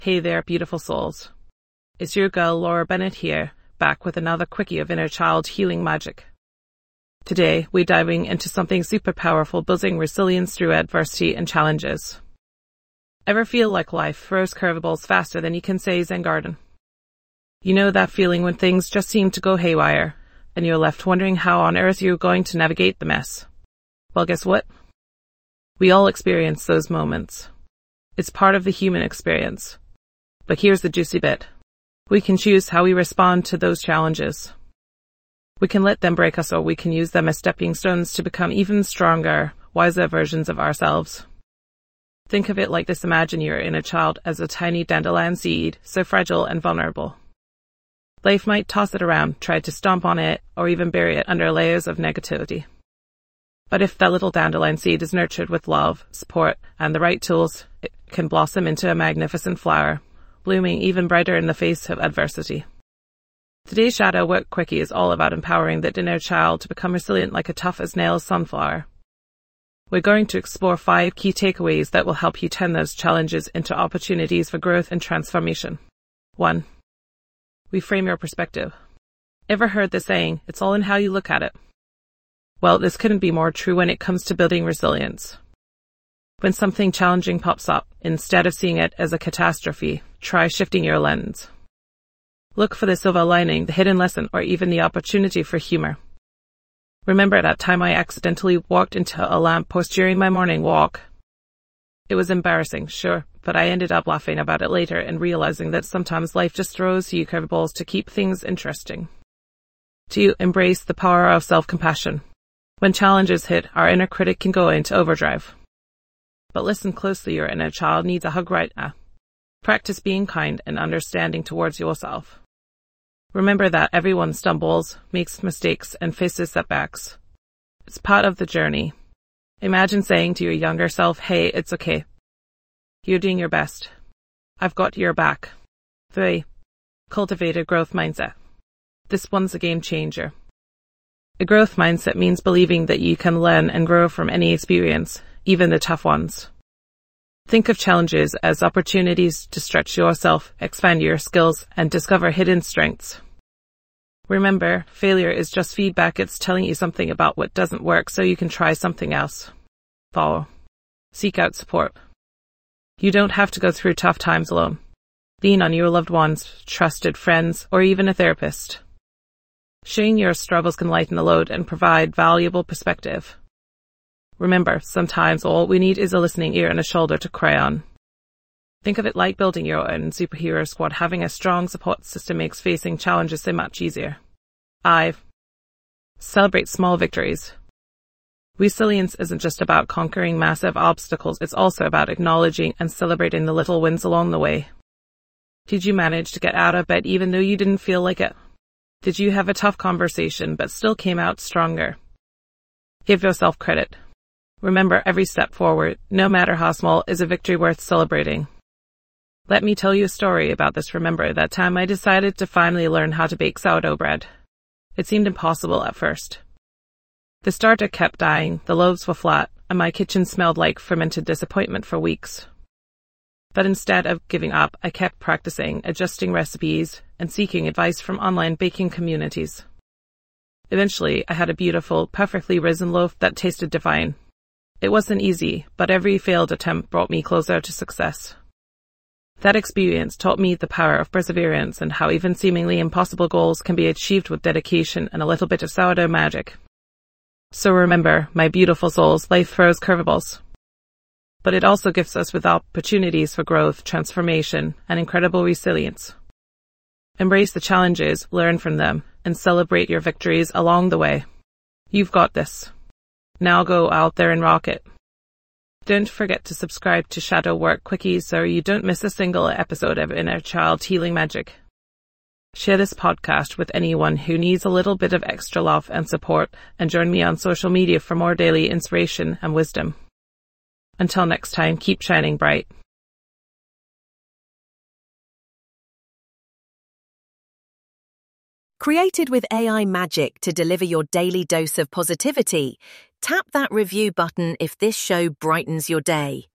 Hey there, beautiful souls. It's your girl Laura Bennett here, back with another quickie of inner child healing magic. Today, we're diving into something super powerful, building resilience through adversity and challenges. Ever feel like life throws curveballs faster than you can say Zen garden? You know that feeling when things just seem to go haywire, and you're left wondering how on earth you're going to navigate the mess. Well, guess what? We all experience those moments. It's part of the human experience. But here's the juicy bit. We can choose how we respond to those challenges. We can let them break us, or we can use them as stepping stones to become even stronger, wiser versions of ourselves. Think of it like this. Imagine your inner child as a tiny dandelion seed, so fragile and vulnerable. Life might toss it around, try to stomp on it, or even bury it under layers of negativity. But if that little dandelion seed is nurtured with love, support, and the right tools, it can blossom into a magnificent flower, blooming even brighter in the face of adversity. Today's Shadow Work Quickie is all about empowering that inner child to become resilient like a tough-as-nails sunflower. We're going to explore 5 key takeaways that will help you turn those challenges into opportunities for growth and transformation. 1. Reframe your perspective. Ever heard the saying, it's all in how you look at it? Well, this couldn't be more true when it comes to building resilience. When something challenging pops up, instead of seeing it as a catastrophe, try shifting your lens. Look for the silver lining, the hidden lesson, or even the opportunity for humor. Remember that time I accidentally walked into a lamppost during my morning walk? It was embarrassing, sure, but I ended up laughing about it later and realizing that sometimes life just throws you curveballs to keep things interesting. 2. Embrace the power of self-compassion. When challenges hit, our inner critic can go into overdrive. But listen closely, your inner child needs a hug right now. Practice being kind and understanding towards yourself. Remember that everyone stumbles, makes mistakes, and faces setbacks. It's part of the journey. Imagine saying to your younger self, hey, it's okay. You're doing your best. I've got your back. 3. Cultivate a growth mindset. This one's a game changer. A growth mindset means believing that you can learn and grow from any experience, even the tough ones. Think of challenges as opportunities to stretch yourself, expand your skills, and discover hidden strengths. Remember, failure is just feedback. It's telling you something about what doesn't work so you can try something else. 4. Seek out support. You don't have to go through tough times alone. Lean on your loved ones, trusted friends, or even a therapist. Sharing your struggles can lighten the load and provide valuable perspective. Remember, sometimes all we need is a listening ear and a shoulder to cry on. Think of it like building your own superhero squad. Having a strong support system makes facing challenges so much easier. 5. Celebrate small victories. Resilience isn't just about conquering massive obstacles, it's also about acknowledging and celebrating the little wins along the way. Did you manage to get out of bed even though you didn't feel like it? Did you have a tough conversation but still came out stronger? Give yourself credit. Remember, every step forward, no matter how small, is a victory worth celebrating. Let me tell you a story about this. Remember that time I decided to finally learn how to bake sourdough bread. It seemed impossible at first. The starter kept dying, the loaves were flat, and my kitchen smelled like fermented disappointment for weeks. But instead of giving up, I kept practicing, adjusting recipes, and seeking advice from online baking communities. Eventually, I had a beautiful, perfectly risen loaf that tasted divine. It wasn't easy, but every failed attempt brought me closer to success. That experience taught me the power of perseverance and how even seemingly impossible goals can be achieved with dedication and a little bit of sourdough magic. So remember, my beautiful souls, life throws curveballs. But it also gifts us with opportunities for growth, transformation, and incredible resilience. Embrace the challenges, learn from them, and celebrate your victories along the way. You've got this. Now go out there and rock it. Don't forget to subscribe to Shadow Work Quickies so you don't miss a single episode of Inner Child Healing Magic. Share this podcast with anyone who needs a little bit of extra love and support, and join me on social media for more daily inspiration and wisdom. Until next time, keep shining bright. Created with AI magic to deliver your daily dose of positivity, tap that review button if this show brightens your day.